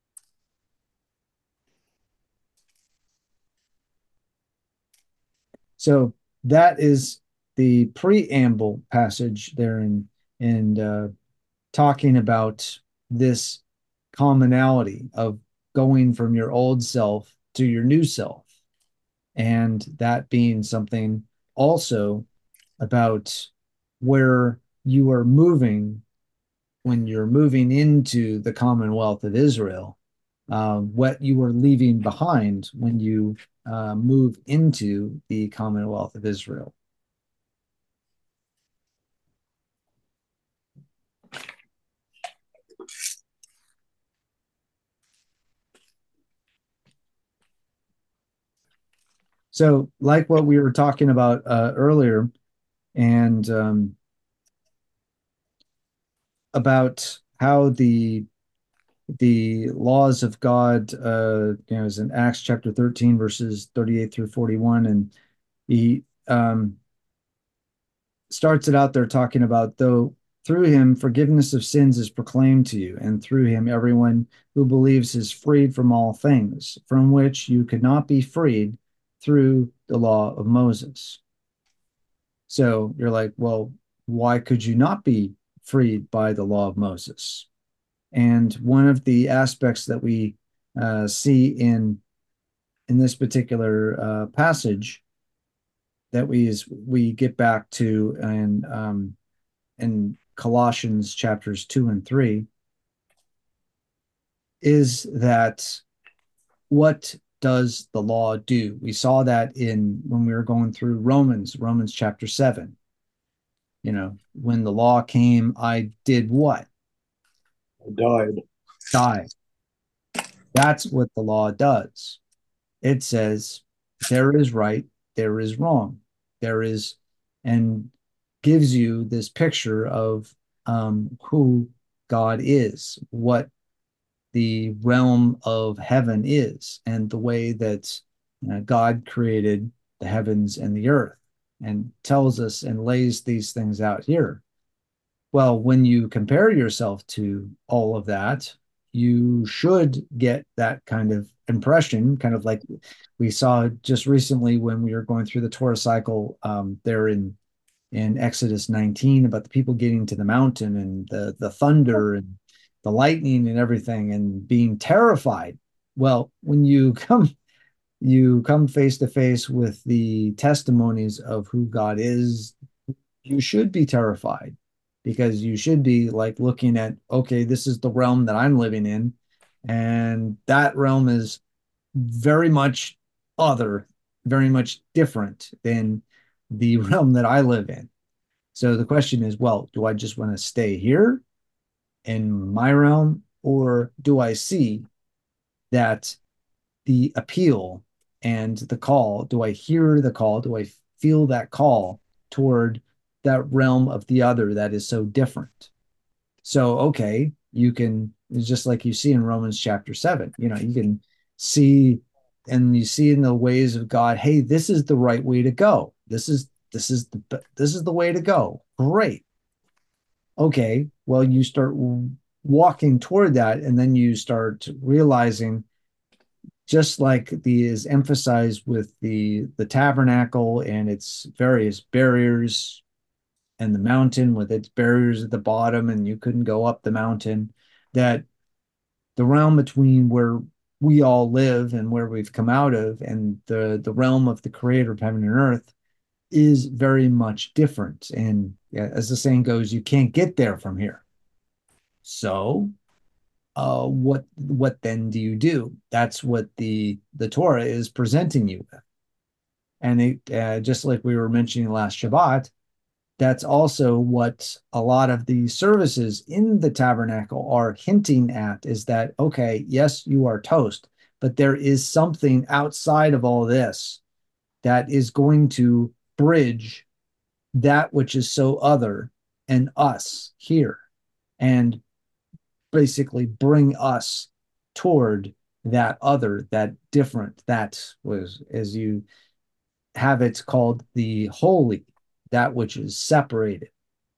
So that is the preamble passage there in talking about this commonality of going from your old self to your new self, and that being something also about where you are moving when you're moving into the Commonwealth of Israel, what you are leaving behind when you move into the Commonwealth of Israel. So, like what we were talking about earlier, and about how the laws of God, is in Acts chapter 13, verses 38 through 41, and he starts it out there talking about, though through him forgiveness of sins is proclaimed to you, and through him everyone who believes is freed from all things from which you could not be freed through the law of Moses. So you're like, well, why could you not be freed by the law of Moses? And one of the aspects that we see in this particular passage that we get back to in Colossians chapters 2 and 3 is that what does the law do? We saw that in when we were going through Romans chapter 7. When the law came, I did what?
I died.
Die. That's what the law does. It says there is right, there is wrong, there is, and gives you this picture of who God is, what the realm of heaven is, and the way that God created the heavens and the earth, and tells us and lays these things out here. Well, when you compare yourself to all of that, you should get that kind of impression, kind of like we saw just recently when we were going through the Torah cycle there in Exodus 19 about the people getting to the mountain and the thunder and the lightning and everything and being terrified. Well, when you come face to face with the testimonies of who God is, you should be terrified, because you should be like looking at, okay, this is the realm that I'm living in, and that realm is very much other, very much different than the realm that I live in. So the question is, well, do I just want to stay here in my realm, or do I see that the appeal and the call? Do I hear the call? Do I feel that call toward that realm of the other that is so different? So, okay, you can, it's just like you see in Romans chapter 7, you can see, and you see in the ways of God, hey, this is the right way to go. This is the way to go. Great. Okay, well, you start walking toward that, and then you start realizing, just like the is emphasized with the tabernacle and its various barriers, and the mountain with its barriers at the bottom, and you couldn't go up the mountain, that the realm between where we all live and where we've come out of, and the realm of the creator of heaven and earth, is very much different. And yeah, as the saying goes, you can't get there from here. So what then do you do? That's what the Torah is presenting you with. And it just like we were mentioning last Shabbat, that's also what a lot of the services in the tabernacle are hinting at, is that, okay, yes, you are toast, but there is something outside of all this that is going to bridge that which is so other and us here, and basically bring us toward that other, that different, that was, as you have, it's called the holy, that which is separated.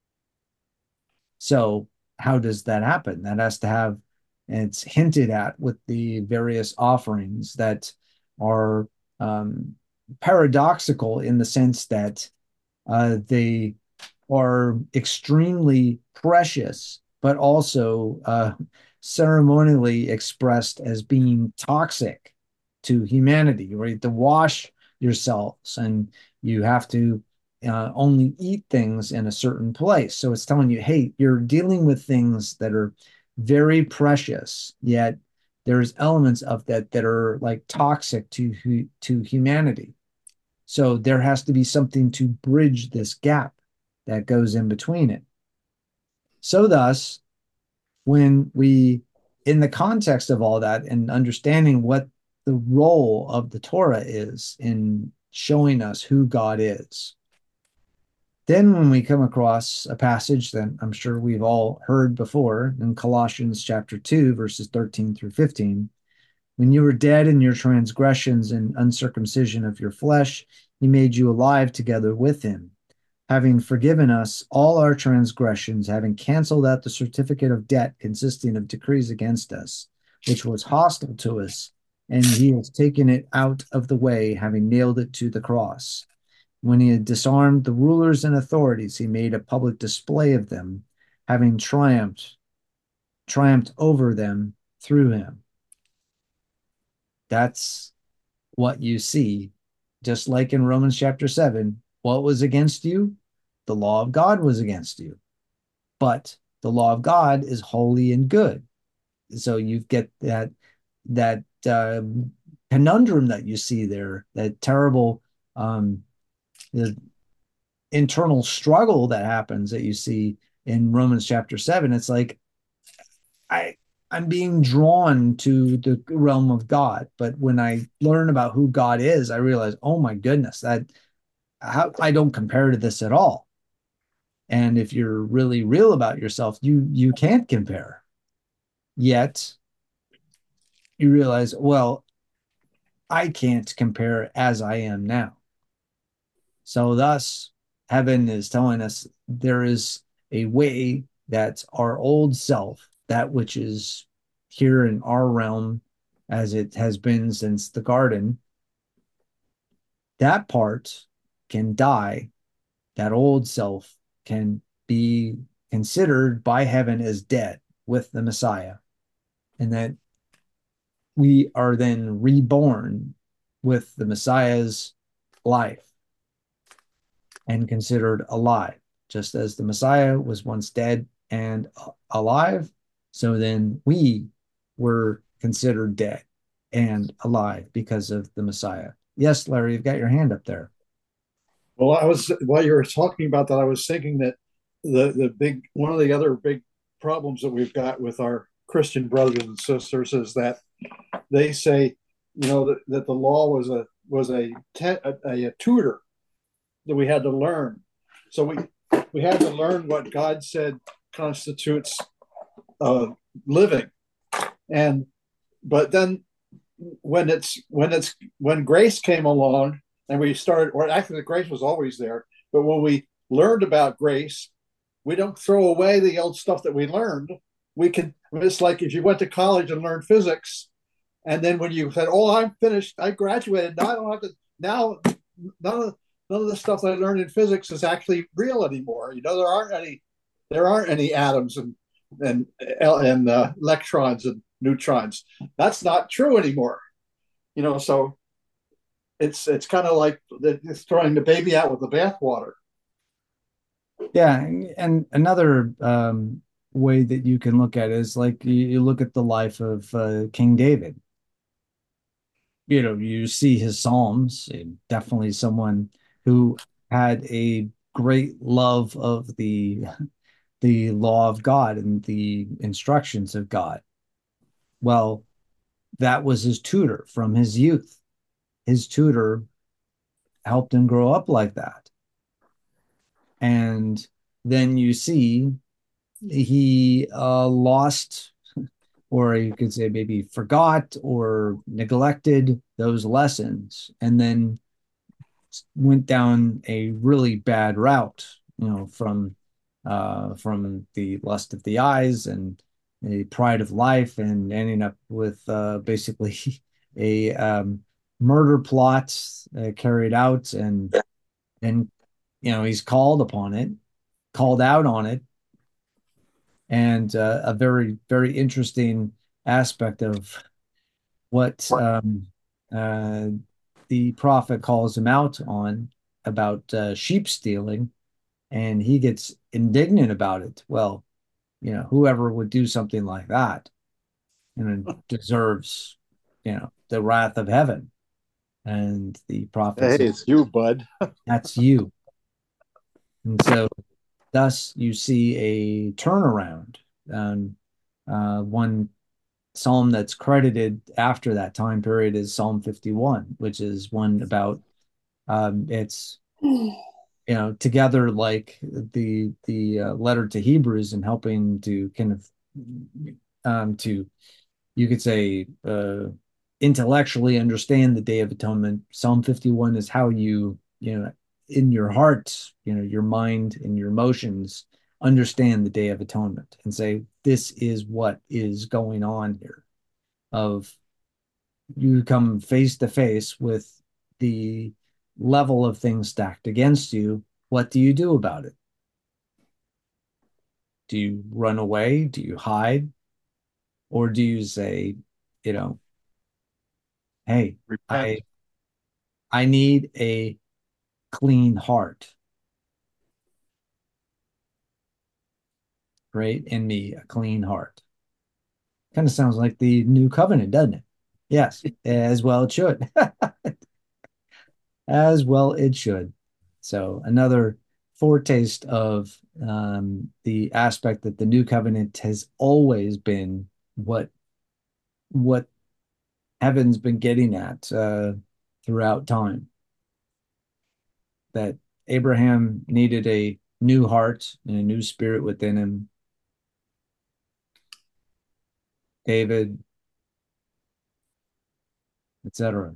So how does that happen? That has to have, and it's hinted at with the various offerings that are paradoxical in the sense that they are extremely precious, but also ceremonially expressed as being toxic to humanity, right? To wash yourselves, and you have to only eat things in a certain place. So it's telling you, hey, you're dealing with things that are very precious, yet there's elements of that that are like toxic to humanity. So there has to be something to bridge this gap that goes in between it. So thus, when we, in the context of all that and understanding what the role of the Torah is in showing us who God is, then when we come across a passage that I'm sure we've all heard before in Colossians chapter 2, verses 13 through 15, when you were dead in your transgressions and uncircumcision of your flesh, he made you alive together with him, having forgiven us all our transgressions, having canceled out the certificate of debt consisting of decrees against us, which was hostile to us, and he has taken it out of the way, having nailed it to the cross. When he had disarmed the rulers and authorities, he made a public display of them, having triumphed over them through him. That's what you see. Just like in Romans chapter 7, what was against you? The law of God was against you. But the law of God is holy and good. So you get that conundrum that you see there, that terrible the internal struggle that happens that you see in Romans chapter 7. It's like I I'm being drawn to the realm of God, but when I learn about who God is, I realize, oh my goodness, that I don't compare to this at all. And if you're really real about yourself, you can't compare. Yet you realize, well, I can't compare as I am now. So thus, heaven is telling us there is a way that our old self, that which is here in our realm, as it has been since the garden, that part can die. That old self can be considered by heaven as dead with the Messiah, and that we are then reborn with the Messiah's life and considered alive, just as the Messiah was once dead and alive. So then we were considered dead and alive because of the Messiah. Yes, Larry, you've got your hand up there.
Well, I was while you were talking about that, I was thinking that the big one of the other big problems that we've got with our Christian brothers and sisters is that they say, that the law was a tutor that we had to learn. So we had to learn what God said constitutes uh, living, and but then when grace came along and we started, or actually the grace was always there, but when we learned about grace, we don't throw away the old stuff that we learned. We can. It's like if you went to college and learned physics, and then when you said, "Oh, I'm finished. I graduated. Now I don't have to." Now none of none of the stuff that I learned in physics is actually real anymore. There aren't any atoms and electrons and neutrons. That's not true anymore. So it's kind of like it's throwing the baby out with the bathwater.
Yeah, and another way that you can look at it is like you look at the life of King David. You see his Psalms, and definitely someone who had a great love of the law of God and the instructions of God. Well, that was his tutor from his youth. His tutor helped him grow up like that. And then you see he lost or you could say maybe forgot or neglected those lessons, and then went down a really bad route, from the lust of the eyes and the pride of life, and ending up with basically a murder plot carried out, and he's called upon it, called out on it, and a very very interesting aspect of what uh, the prophet calls him out on about sheep stealing, and he gets indignant about it. Well, whoever would do something like that, deserves, the wrath of heaven. And the prophet
Hey,
said,
it's you, bud.
"That's you." And so, thus, you see a turnaround. One psalm that's credited after that time period is Psalm 51, which is one about it's together like the letter to Hebrews, and helping to kind of to, you could say, intellectually understand the Day of Atonement. Psalm 51 is how in your heart, your mind and your emotions, understand the Day of Atonement and say, this is what is going on here. Of you come face to face with the level of things stacked against you. What do you do about it? Do you run away? Do you hide? Or do you say, you know, hey, I
Repent.
I need a clean heart, right? In me, a clean heart. Kind of sounds like the new covenant, doesn't it? Yes, as well it should. As well it should. So another foretaste of the aspect that the new covenant has always been what heaven's been getting at throughout time. That Abraham needed a new heart and a new spirit within him. David, etc.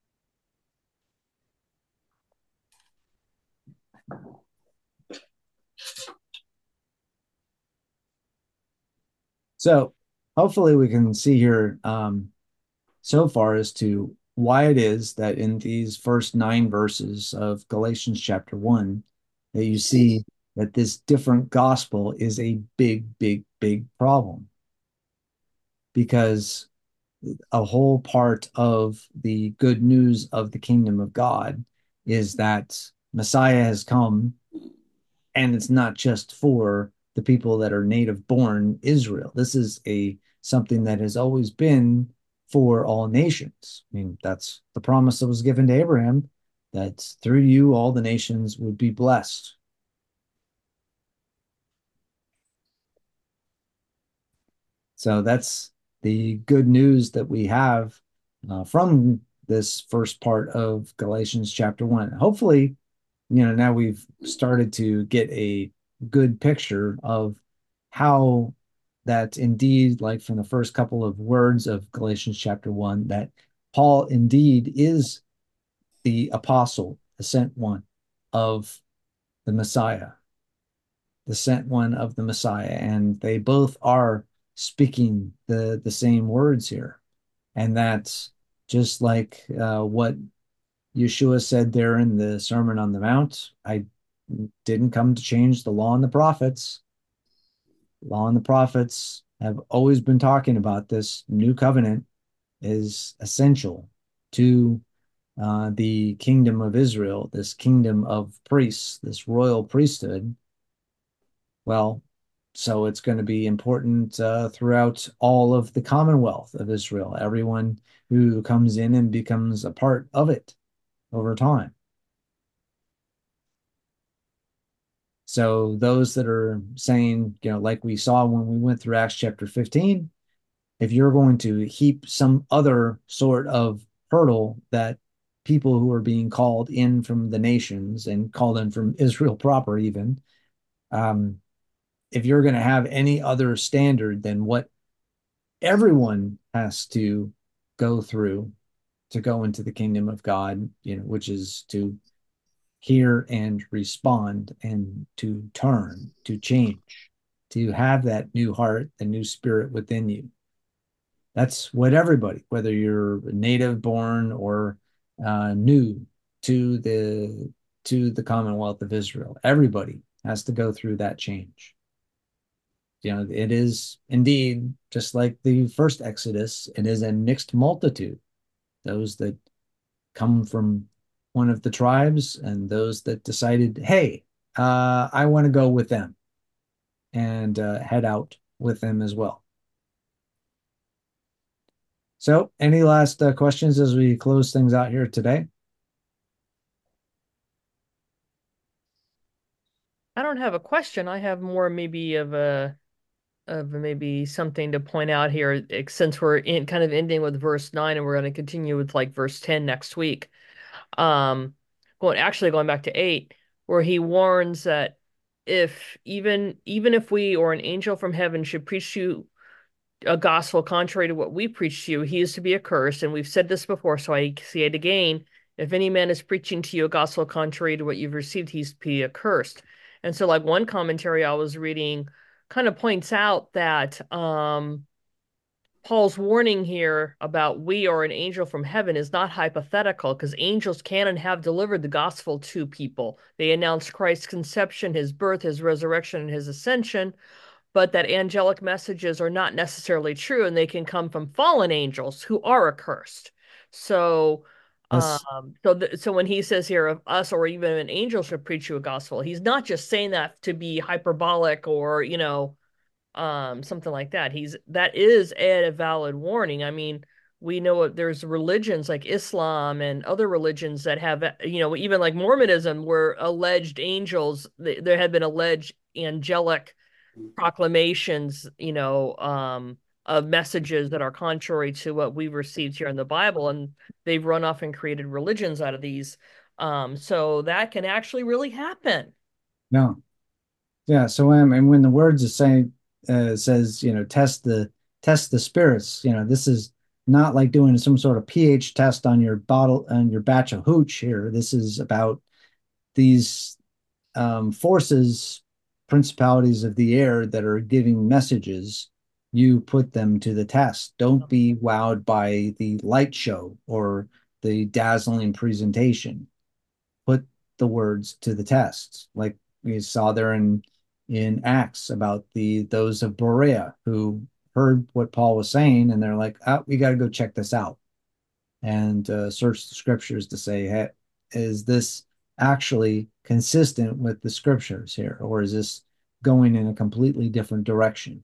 So hopefully we can see here so far as to why it is that in these first 9 verses of Galatians chapter 1, that you see that this different gospel is a big, big, big problem. Because a whole part of the good news of the kingdom of God is that Messiah has come, and it's not just for the people that are native born Israel. This is a something that has always been for all nations. I mean, that's the promise that was given to Abraham, that through you all the nations would be blessed. So that's the good news that we have from this first part of Galatians chapter 1. Hopefully, now we've started to get a good picture of how that indeed, like from the first couple of words of Galatians chapter 1, that Paul indeed is the apostle, the sent one of the Messiah, the sent one of the Messiah. And they both are speaking the same words here. And that's just like what Yeshua said there in the Sermon on the Mount. I didn't come to change the law and the prophets. Law and the prophets have always been talking about this new covenant is essential to the kingdom of Israel, this kingdom of priests, this royal priesthood. Well, so it's going to be important throughout all of the commonwealth of Israel, everyone who comes in and becomes a part of it over time. So those that are saying, like we saw when we went through Acts chapter 15, if you're going to heap some other sort of hurdle that people who are being called in from the nations and called in from Israel proper even, um, if you're going to have any other standard than what everyone has to go through to go into the kingdom of God, which is to hear and respond and to turn, to change, to have that new heart, the new spirit within you. That's what everybody, whether you're native born or new to the Commonwealth of Israel, everybody has to go through that change. It is indeed just like the first Exodus, it is a mixed multitude. Those that come from one of the tribes and those that decided, hey, I want to go with them and head out with them as well. So, any last questions as we close things out here today?
I don't have a question. I have more maybe of maybe something to point out here, since we're in kind of ending with verse 9 and we're going to continue with like verse 10 next week. Going back to 8, where he warns that if even if we or an angel from heaven should preach you a gospel contrary to what we preach to you, he is to be accursed. And we've said this before, so I say it again. If any man is preaching to you a gospel contrary to what you've received, he's to be accursed. And so, like, one commentary I was reading kind of points out that Paul's warning here about we or an angel from heaven is not hypothetical, because angels can and have delivered the gospel to people. They announced Christ's conception, his birth, his resurrection, and his ascension, but that angelic messages are not necessarily true, and they can come from fallen angels who are accursed. So,
Yes.
so when he says here of us or even an angel should preach you a gospel, he's not just saying that to be hyperbolic or something like that. That is a valid warning. I mean, we know there's religions like Islam and other religions that have, even like Mormonism, where alleged angels, there have been alleged angelic proclamations, of messages that are contrary to what we've received here in the Bible, and they've run off and created religions out of these. So that can actually really happen.
No. Yeah. So and when the words is saying says, test the spirits, this is not like doing some sort of pH test on your bottle and your batch of hooch here. This is about these forces, principalities of the air that are giving messages. You put them to the test. Don't be wowed by the light show or the dazzling presentation. Put the words to the test, like we saw there in Acts about those of Berea who heard what Paul was saying, and they're like, "Oh, we got to go check this out," and search the scriptures to say, "Hey, is this actually consistent with the scriptures here, or is this going in a completely different direction?"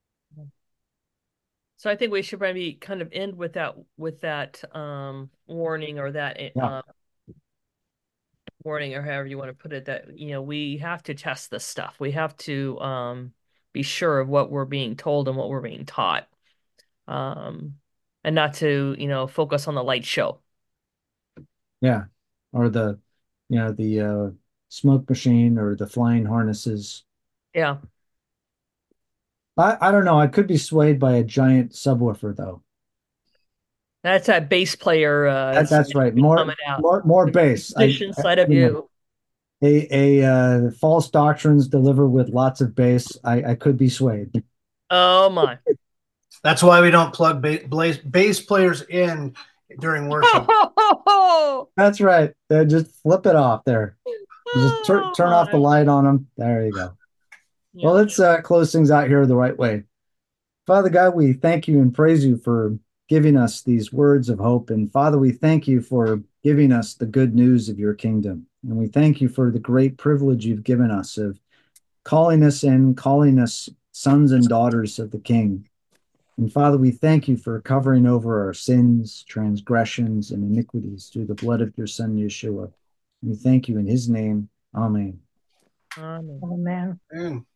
So I think we should maybe kind of end with that warning, or that
Yeah,
warning, or however you want to put it, that we have to test this stuff. We have to be sure of what we're being told and what we're being taught. Um and not to, focus on the light show.
yeah, or the smoke machine or the flying harnesses.
Yeah.
I don't know. I could be swayed by a giant subwoofer though.
That's that bass player
That's right.
coming out.
More
The
bass.
musician side of you.
False doctrines delivered with lots of bass. I could be swayed.
Oh my.
That's why we don't plug bass players in during worship.
That's right. Just flip it off there. Just
Oh
turn off the
my.
light on them. There you go. Well,
Yeah.
let's close things out here the right way. Father God, we thank you and praise you for giving us these words of hope. And Father, we thank you for giving us the good news of your kingdom. And we thank you for the great privilege you've given us of calling us in, calling us sons and daughters of the King. And Father, we thank you for covering over our sins, transgressions, and iniquities through the blood of your Son, Yeshua. We thank you in his name. Amen.
Amen.
Amen.
Mm.